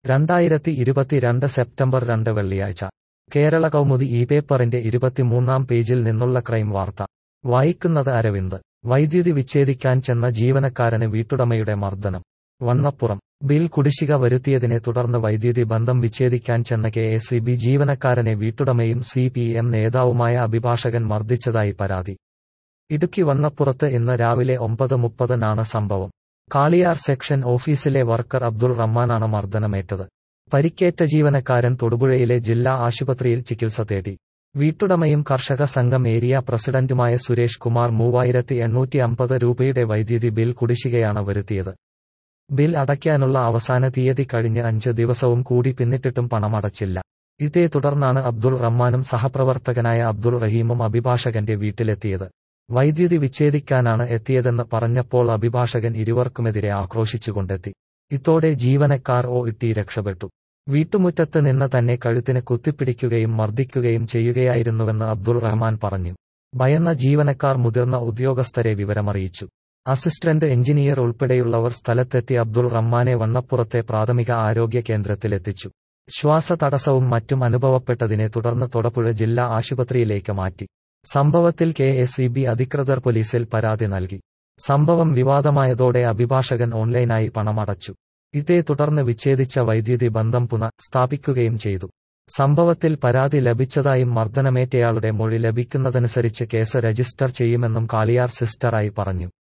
2022 September 2 വെള്ളിയാഴ്ച കേരള കൗമുദി ഈ പേപ്പറിന്റെ 23-ാം പേജിൽ നിന്നുള്ള ക്രൈം വാർത്ത. വായിക്കുന്നത് അരവിന്ദ്. വൈദ്യുതി വിച്ഛേദിക്കാൻ ചെന്ന ജീവനക്കാരന് വീട്ടുടമയുടെ മർദ്ദനം. വണ്ണപ്പുറം. ബിൽ കുടിശ്ശിക വരുത്തിയതിനെ തുടർന്ന് വൈദ്യുതി ബന്ധം വിച്ഛേദിക്കാൻ ചെന്ന കെ.എസ്.ഇ.ബി. ജീവനക്കാരനെ വീട്ടുടമയും സി.പി.എം നേതാവുമായ അഭിഭാഷകൻ മർദ്ദിച്ചതായി പരാതി. ഇടുക്കി വണ്ണപ്പുറത്ത് ഇന്ന് രാവിലെ 9:30-നാണ് സംഭവം. കാളിയാർ സെക്ഷൻ ഓഫീസിലെ വർക്കർ അബ്ദുൾ റഹ്മാനാണ് മർദ്ദനമേറ്റത്. പരിക്കേറ്റ ജീവനക്കാരൻ തൊടുപുഴയിലെ ജില്ലാ ആശുപത്രിയിൽ ചികിത്സ തേടി. വീട്ടുടമയും കർഷക സംഘം ഏരിയ പ്രസിഡന്റുമായ സുരേഷ് കുമാർ 3850 രൂപയുടെ വൈദ്യുതി ബിൽ കുടിശ്ശികയാണ് വരുത്തിയത്. ബിൽ അടയ്ക്കാനുള്ള അവസാന തീയതി കഴിഞ്ഞ് 5 ദിവസവും കൂടി പിന്നിട്ടിട്ടും പണമടച്ചില്ല. ഇതേ തുടർന്നാണ് അബ്ദുൾ റഹ്മാനും സഹപ്രവർത്തകനായ അബ്ദുൾ റഹീമും അഭിഭാഷകന്റെ വീട്ടിലെത്തിയത്. വൈദ്യുതി വിച്ഛേദിക്കാനാണ് എത്തിയതെന്ന് പറഞ്ഞപ്പോൾ അഭിഭാഷകൻ ഇരുവർക്കുമെതിരെ ആക്രോശിച്ചുകൊണ്ടെത്തി. ഇതോടെ ജീവനക്കാർ ഇട്ടി രക്ഷപ്പെട്ടു. വീട്ടുമുറ്റത്ത് നിന്ന് തന്നെ കഴുത്തിന് കുത്തിപ്പിടിക്കുകയും മർദ്ദിക്കുകയും ചെയ്യുകയായിരുന്നുവെന്ന് അബ്ദുൾ റഹ്മാൻ പറഞ്ഞു. ഭയന്ന ജീവനക്കാർ മുതിർന്ന ഉദ്യോഗസ്ഥരെ വിവരമറിയിച്ചു. അസിസ്റ്റന്റ് എഞ്ചിനീയർ ഉൾപ്പെടെയുള്ളവർ സ്ഥലത്തെത്തി അബ്ദുൾ റഹ്മാനെ വണ്ണപ്പുറത്തെ പ്രാഥമിക ആരോഗ്യ കേന്ദ്രത്തിലെത്തിച്ചു. ശ്വാസതടസ്സവും മറ്റും അനുഭവപ്പെട്ടതിനെ തുടർന്ന് തൊടുപുഴ ജില്ലാ ആശുപത്രിയിലേക്ക് മാറ്റി. സംഭവത്തിൽ കെ.എസ്.ഇ.ബി. അധികൃതർ പോലീസിൽ പരാതി നൽകി. സംഭവം വിവാദമായതോടെ അഭിഭാഷകൻ ഓൺലൈനായി പണമടച്ചു. ഇതേ തുടർന്ന് വിച്ഛേദിച്ച വൈദ്യുതി ബന്ധം സ്ഥാപിക്കുകയും ചെയ്തു. സംഭവത്തിൽ പരാതി ലഭിച്ചതായും മർദ്ദനമേറ്റയാളുടെ മൊഴി ലഭിക്കുന്നതനുസരിച്ച് കേസ് രജിസ്റ്റർ ചെയ്യുമെന്നും കാളിയാർ സിസ്റ്റർ ഐ പറഞ്ഞു.